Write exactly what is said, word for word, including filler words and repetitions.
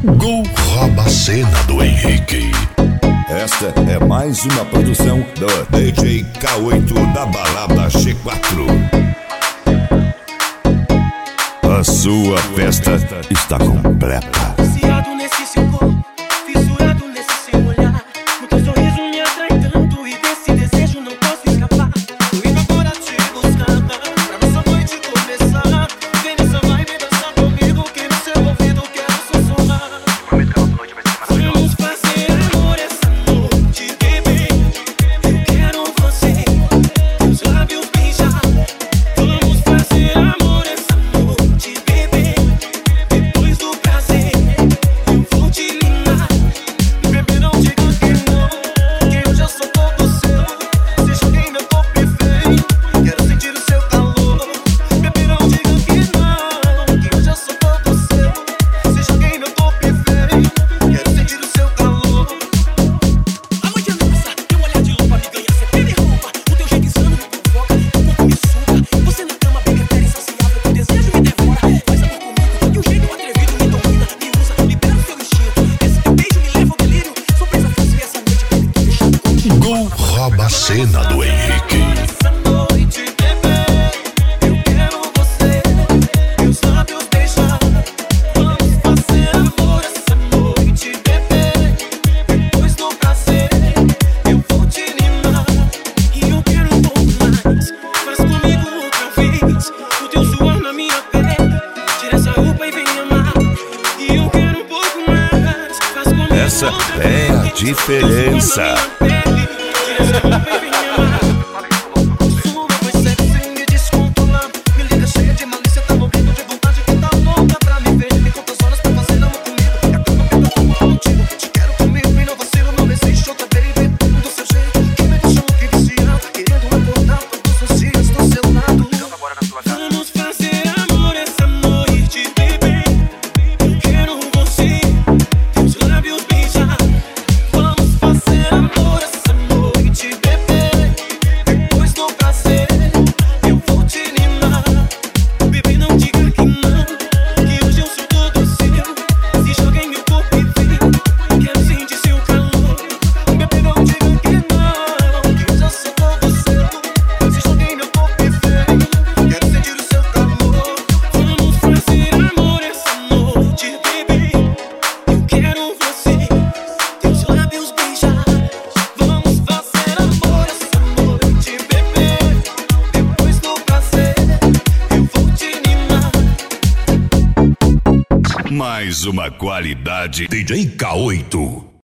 Gol rouba a cena do Henrique. Esta é mais uma produção do D J K oito da balada G quatro. A sua festa está completa. Viciado nesse seu corpo, fissurado nesse seu olhar. No teu sorriso me atrai tanto e desse desejo não posso escapar. Tô indo agora te buscar, pra nossa noite começar. Vem nessa vibe dançar comigo, que no seu ouvido quero sussurrar. Vamos fazer amor essa noite, bebê. Eu quero você, teus lábios beijar. Vamos fazer amor essa noite, bebê. Depois do prazer, eu vou te limpar. Bebê, não diga que não, que eu já sou todo seu. Se joguei meu corpo perfeito, quero sentir o seu calor. Bebê, não diga que não, que eu já sou todo seu. Se joguei meu corpo perfeito, quero sentir o seu calor. A noite é nossa, teu olhar de lupa me ganha, cê me derruba. O teu jeito insano me provoca, o corpo me suga. Você na cama, baby, é insaciável, teu desejo me devora. Faz amor comigo, de um jeito atrevido, me domina, me usa, libera o seu instinto. Esse teu beijo me leva ao delírio, sou presa fácil e essa noite, baby, tô fechado contigo. Gol rouba a cena do Henrique. Essa noite, bebê, eu quero você, teus lábios beijar. Vamos fazer amor essa noite, bebê. Depois do prazer, eu vou te limpar. E eu quero um pouco mais. Faz comigo outra vez. O teu suor na minha pele. Tira essa roupa e vem amar. E eu quero um pouco mais. Faz comigo Essa outra é a vez. diferença. Tira essa roupa e vem amar. Sua voz sexy me descontrola. Me liga cheia de malícia, tá morrendo de vontade, que tá louca pra me ver. Me conta as horas pra fazer amor comigo. É a cama que eu tô contigo. Te quero comigo e não vacilo, não existe outra, baby. Do seu jeito que me deixa louco e viciado, querendo acordar todos os dias do seu lado. Vamos fazer amor essa noite, bebê. Eu quero você, teus lábios beijar. Vamos fazer amor essa noite, bebê. Depois do prazer, eu vou te limpar. Bebê, não diga que não, que hoje eu sou todo seu. Se joga em meu corpo e vem, quero sentir seu calor. Bebê, não diga que não, que eu já sou todo seu. Se joga em meu corpo e vem, quero sentir o seu calor. Vamos fazer amor essa noite, bebê. Eu quero você, teus lábios beijar. Vamos fazer amor essa noite, bebê. Depois do prazer, eu vou te limpar. Mais uma qualidade D J K oito.